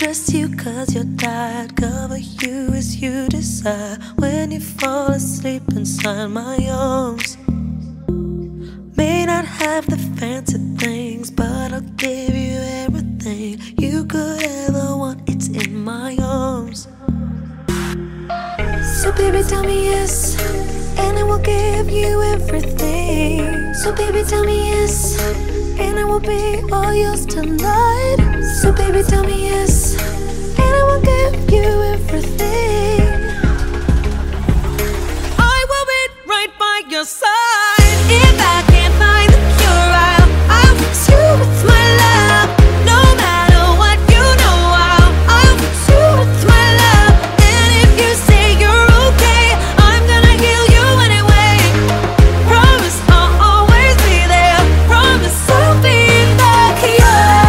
undress you 'cause you're tired, cover you as you desire. When you fall asleep inside my arms, may not have the fancy things, but I'll give you everything you could ever want. It's in my arms. So baby, tell me yes, and I will give you everything. So baby, tell me yes, and I will be all yours tonight. So baby, tell me yes, and I will give you everything. I will be right by your side. If I can't find the cure, I'll fix you with my love. No matter what, you know I'll fix you with my love. And if you say you're okay, I'm gonna heal you anyway. Promise I'll always be there. Promise I'll be the cure.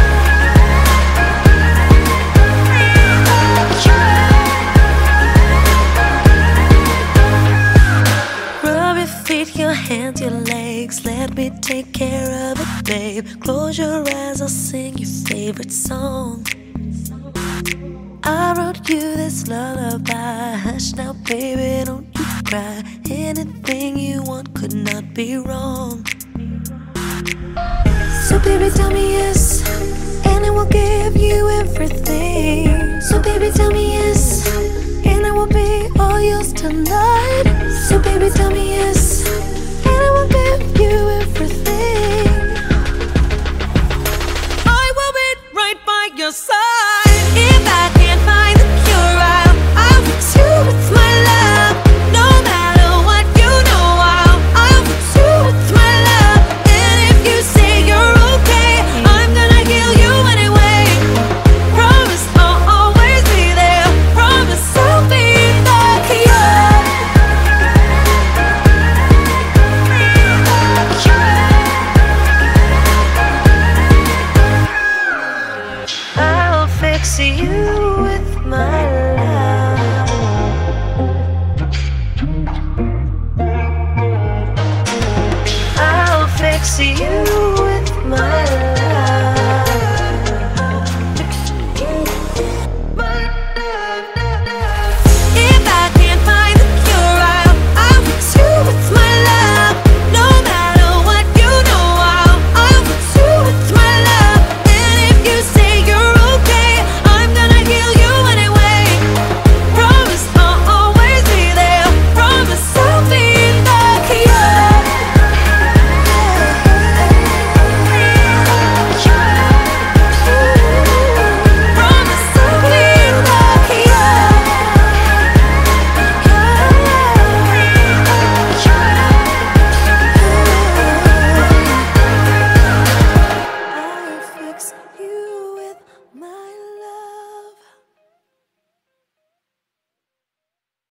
Rub your feet, your hands, your legs. Let me take care of it, babe. Close your eyes, I'll sing your favorite song. I wrote you this lullaby. Hush now, baby, don't you cry. Anything you want could not be wrong. So baby, tell me yes, and I will give you everything. So baby, tell me yes, and I will be all yours